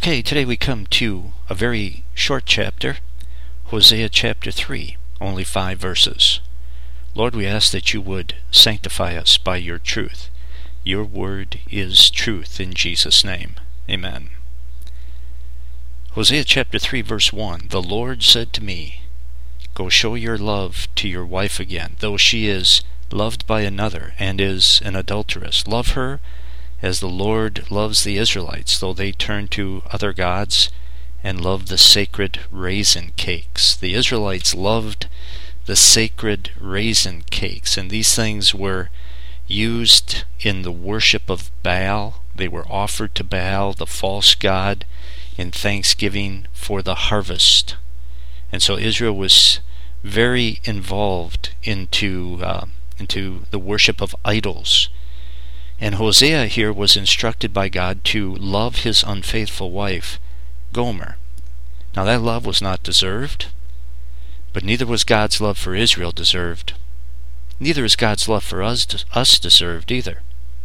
Okay, today we come to a very short chapter, Hosea chapter 3, only 5 verses. Lord, we ask that you would sanctify us by your truth. Your word is truth in Jesus' name. Amen. Hosea chapter 3 verse 1, The Lord said to me, Go show your love to your wife again, though she is loved by another and is an adulteress. Love her as the Lord loves the Israelites, though they turn to other gods and love the sacred raisin cakes. The Israelites loved the sacred raisin cakes, and these things were used in the worship of Baal. They were offered to Baal, the false god, in thanksgiving for the harvest. And so Israel was very involved into the worship of idols. And Hosea here was instructed by God to love his unfaithful wife, Gomer. Now that love was not deserved, but neither was God's love for Israel deserved. Neither is God's love for us deserved either.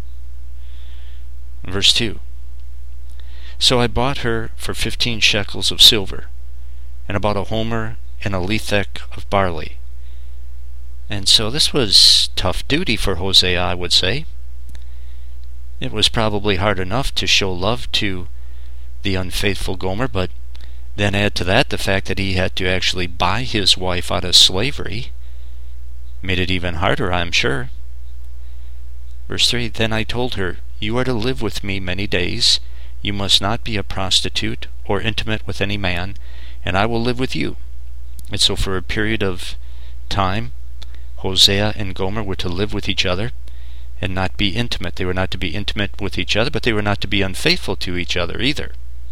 Verse 2. So I bought her for 15 shekels of silver, and about a homer and a lethek of barley. And so this was tough duty for Hosea, I would say. It was probably hard enough to show love to the unfaithful Gomer, but then add to that the fact that he had to actually buy his wife out of slavery. Made it even harder, I'm sure. Verse 3, Then I told her, You are to live with me many days. You must not be a prostitute or intimate with any man, and I will live with you. And so for a period of time, Hosea and Gomer were to live with each other and not be intimate. They were not to be intimate with each other, but they were not to be unfaithful to each other either.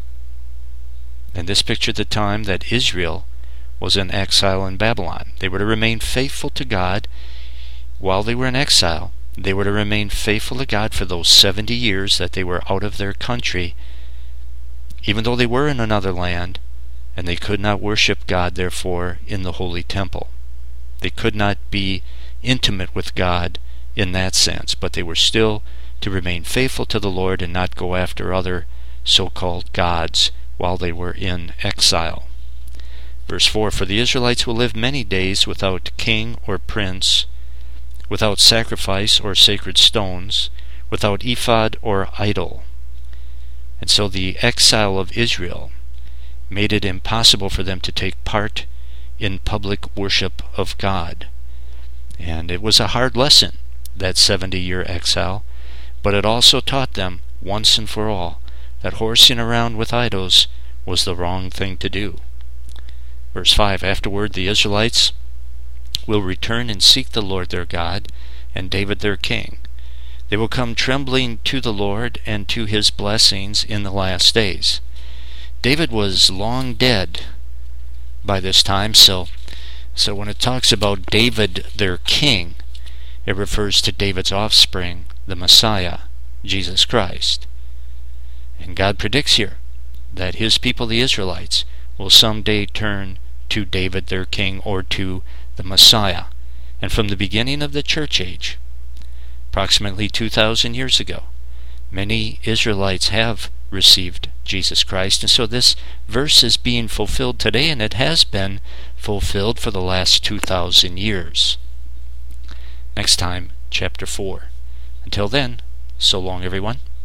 And this pictured the time that Israel was in exile in Babylon. They were to remain faithful to God while they were in exile. They were to remain faithful to God for those 70 years that they were out of their country, even though they were in another land, and they could not worship God, therefore, in the holy temple. They could not be intimate with God in that sense, but they were still to remain faithful to the Lord and not go after other so-called gods while they were in exile. Verse 4, For the Israelites will live many days without king or prince, without sacrifice or sacred stones, without ephod or idol. And so the exile of Israel made it impossible for them to take part in public worship of God. And it was a hard lesson, that 70-year exile, but it also taught them, once and for all, that horsing around with idols was the wrong thing to do. Verse 5, Afterward the Israelites will return and seek the Lord their God, and David their king. They will come trembling to the Lord and to his blessings in the last days. David was long dead by this time, so when it talks about David their king, it refers to David's offspring, the Messiah, Jesus Christ. And God predicts here that his people, the Israelites, will someday turn to David their king, or to the Messiah. And from the beginning of the church age, approximately 2,000 years ago, many Israelites have received Jesus Christ. And so this verse is being fulfilled today, and it has been fulfilled for the last 2,000 years. Next time, chapter 4. Until then, so long everyone.